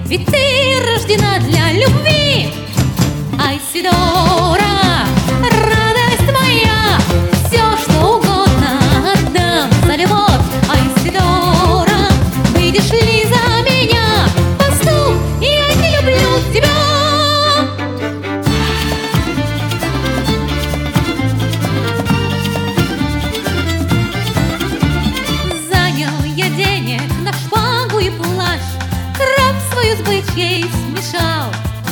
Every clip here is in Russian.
ведь ты рождена для любви. Айседора, радость моя, все, что угодно отдам за любовь. Айседора, выйдешь ли за меня? Посту, я не люблю тебя. Занял я денег на шпагу и плащ, кровь свою с бычьей смешал.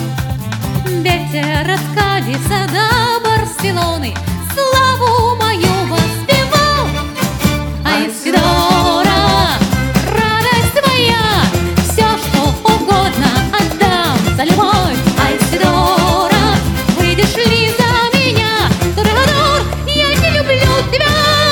Ветер от Кадиса до Барселоны славу мою воспевал. Айседора, радость моя, все, что угодно отдам за любовь. Айседора, выйдешь ли за меня? Торадор, я не люблю тебя.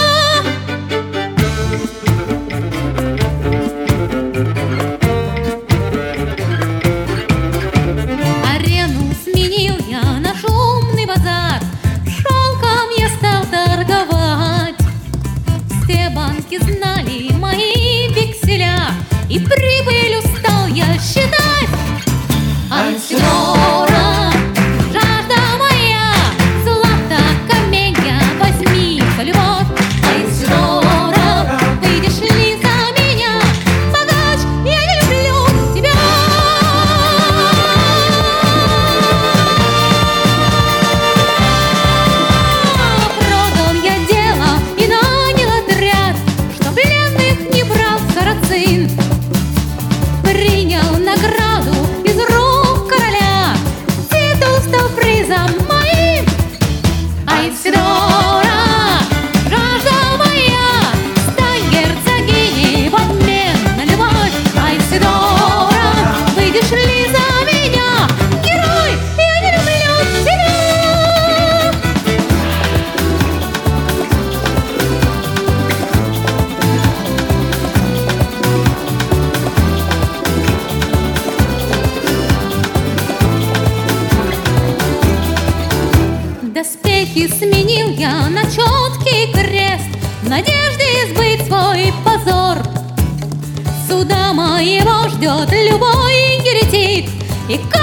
Знали мои векселя, и прибыль устал я считать. Айседора, жажда моя, злато каменья возьми за любовь. Айседора, выйдешь ли за меня? Богач, я не люблю тебя. Продал я дело и нанял отряд, пленных не брал сарацин. Принял награду из рук короля, титул стал призом моим. Айседора, жажда моя, стань герцогиней в обмен на любовь. Айседора, выйдешь ли за меня? Герой, я не люблю тебя. Доспехи сменил я на четкий крест, в надежде избыть свой позор. Суда моего ждет любой еретик, и